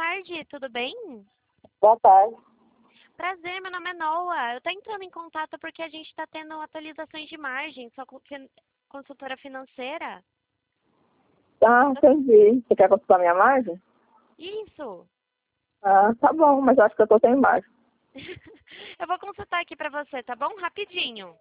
tarde, tudo bem? Boa tarde. Prazer, meu nome é Noah. Eu tô entrando em contato porque a gente está tendo atualizações de margem, sou consultora financeira. Ah, entendi. Você quer consultar minha margem? Isso! Ah, tá bom, mas eu acho que eu tô sem margem. Eu vou consultar aqui pra você, tá bom? Rapidinho.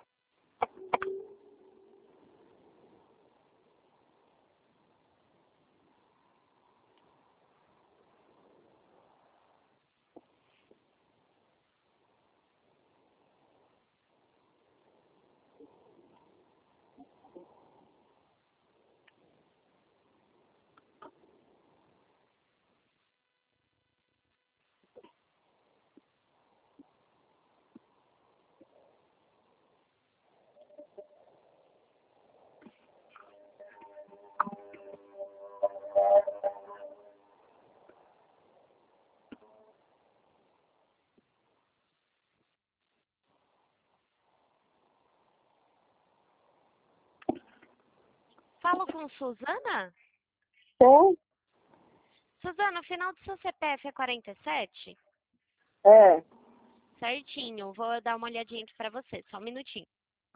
Falo com Suzana? Sim? Suzana, o final do seu CPF é 47? É. Certinho, vou dar uma olhadinha aqui pra você, só um minutinho.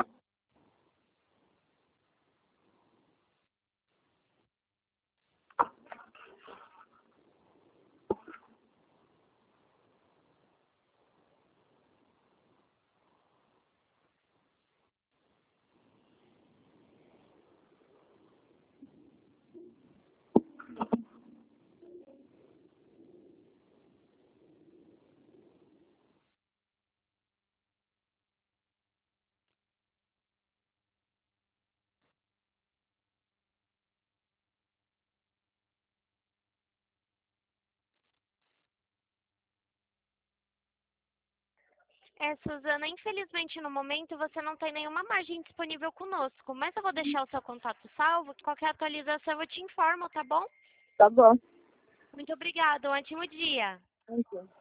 Suzana, infelizmente no momento você não tem nenhuma margem disponível conosco, mas eu vou deixar o seu contato salvo, qualquer atualização eu te informo, tá bom? Tá bom. Muito obrigada, um ótimo dia. Entendi.